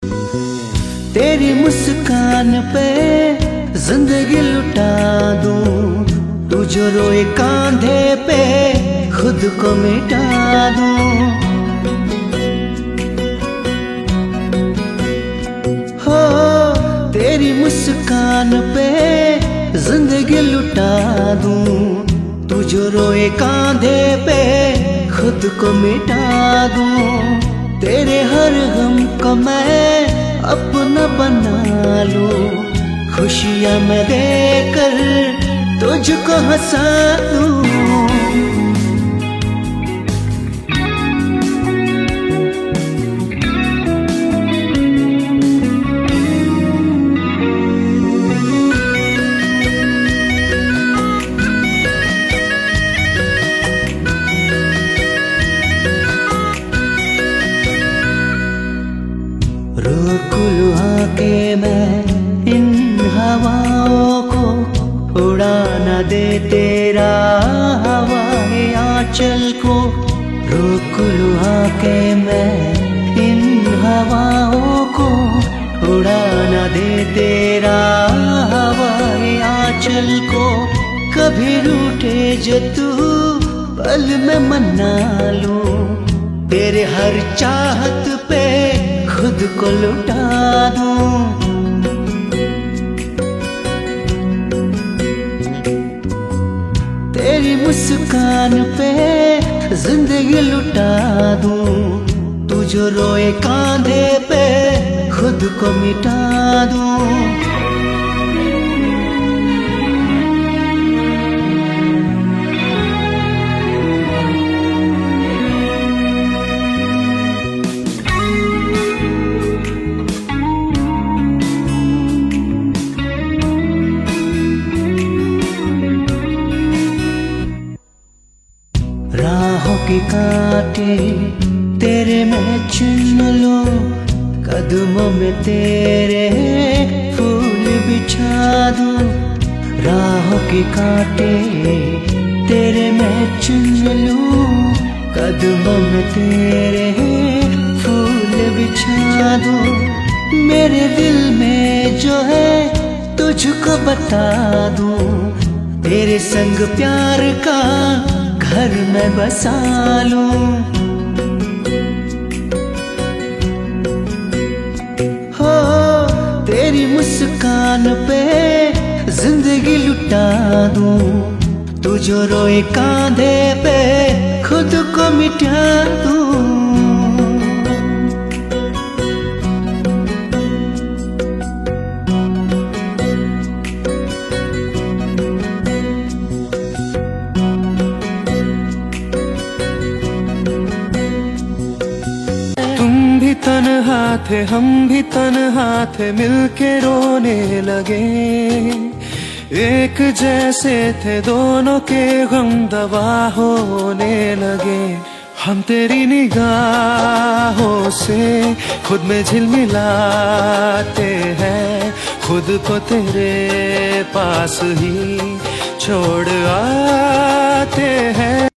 तेरी मुस्कान पे जिंदगी लुटा दूं, तू जो रोए कांधे पे खुद को मिटा दूं। हो तेरी मुस्कान पे जिंदगी लुटा दूं, तू जो रोए कांधे पे खुद को मिटा दूं। तेरे हर गम को मैं अपना बना लूं, खुशियां मैं देकर तुझको हंसा दूं। रोक लुहा के मैं इन हवाओं को, उड़ा न दे तेरा हवाए आंचल को। रोक लुहा के मैं इन हवाओं को, उड़ा न दे तेरा हवाए आंचल को। कभी रूठे जो तू पल में मना लूं, तेरे हर चाहत पे खुद को लुटा दूं। तेरी मुस्कान पे जिंदगी लुटा दूं, तू जो रोए कांधे पे खुद को मिटा दूं। राहों के कांटे तेरे मैं चुन लूं, कदमों में तेरे फूल बिछा दूं। राहों के कांटे तेरे मैं चुन लूं, कदमों में तेरे फूल बिछा दूं। मेरे दिल में जो है तुझको बता दूं, तेरे संग प्यार का घर में बसा लूं। हो तेरी मुस्कान पे जिंदगी लुटा दूं, तू जो रोए कांधे पे खुद को मिटा दूं। तन्हा थे हम भी तन्हा थे, मिलके रोने लगे। एक जैसे थे दोनों के गम दवा होने लगे। हम तेरी निगाहों से खुद में झिलमिलाते हैं, खुद को तेरे पास ही छोड़ आते हैं।